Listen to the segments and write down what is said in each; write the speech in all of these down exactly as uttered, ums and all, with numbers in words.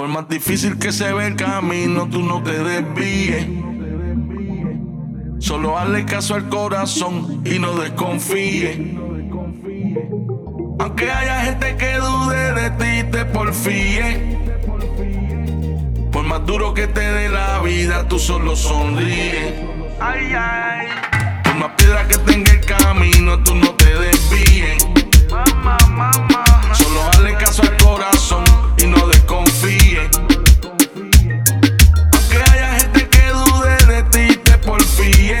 Por más difícil que se ve el camino, tú no te desvíes. Solo hazle caso al corazón y no desconfíes. Aunque haya gente que dude de ti, te porfíe. Por más duro que te dé la vida, tú solo sonríe. Ay, ay. Por más piedra que tenga el camino, tú no te desvíes. Mamá, mamá. Solo hazle caso al corazón y no desconfíe. Aunque haya gente que dude de ti, te porfíe.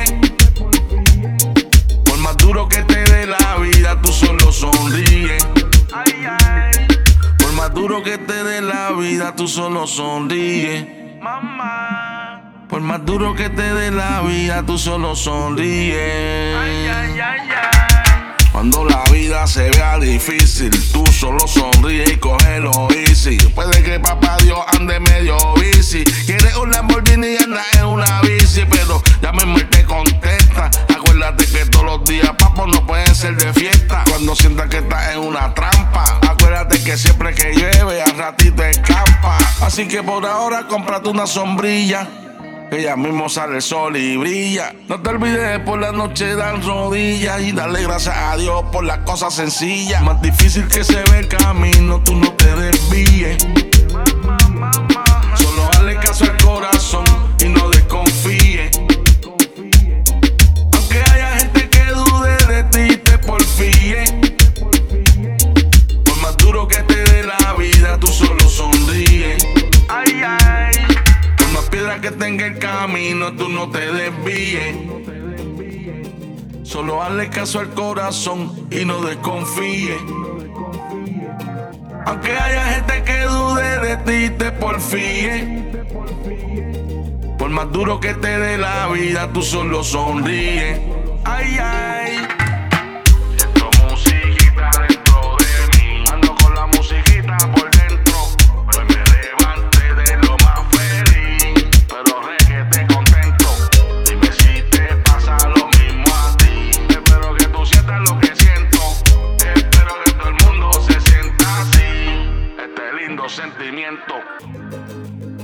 Por más duro que te dé la vida, tú solo sonríe. Ay, ay. Por más duro que te dé la vida, tú solo sonríe. Mamá. Por más duro que te dé la vida, tú solo sonríe. Ay, ay, ay, ay. Cuando la vida se vea difícil, tú solo sonríe y cógelo easy. Puede que papá Dios ande medio bici. Quieres un Lamborghini y anda en una bici, pero ya me muerte contenta. Acuérdate que todos los días, papos, no pueden ser de fiesta. Cuando sientas que estás en una trampa, acuérdate que siempre que llueve, al ratito escapa. Así que por ahora, cómprate una sombrilla, que ya mismo sale el sol y brilla. No te olvides por la noche dar rodillas y darle gracias a Dios por las cosas sencillas. Más difícil que se ve el camino, tú no te desvíes. Solo hazle caso al corazón y no desconfíes. Aunque haya gente que dude de ti, te porfíe. Por más duro que te dé la vida, tú solo sonríe. Ay, ay. Piedra que tenga el camino, tú no te desvíes. Solo hazle caso al corazón y no desconfíes. Aunque haya gente que dude de ti, te porfíe. Por más duro que te dé la vida, tú solo sonríe. Ay, ay. Siento musiquita dentro de mí. Ando con la musiquita por dentro. Hoy me levanté de lo más feliz, pero requete contento. Dime si te pasa lo mismo a ti. Espero que tú sientas lo que siento. Espero que todo el mundo se sienta así. Este lindo sentimiento.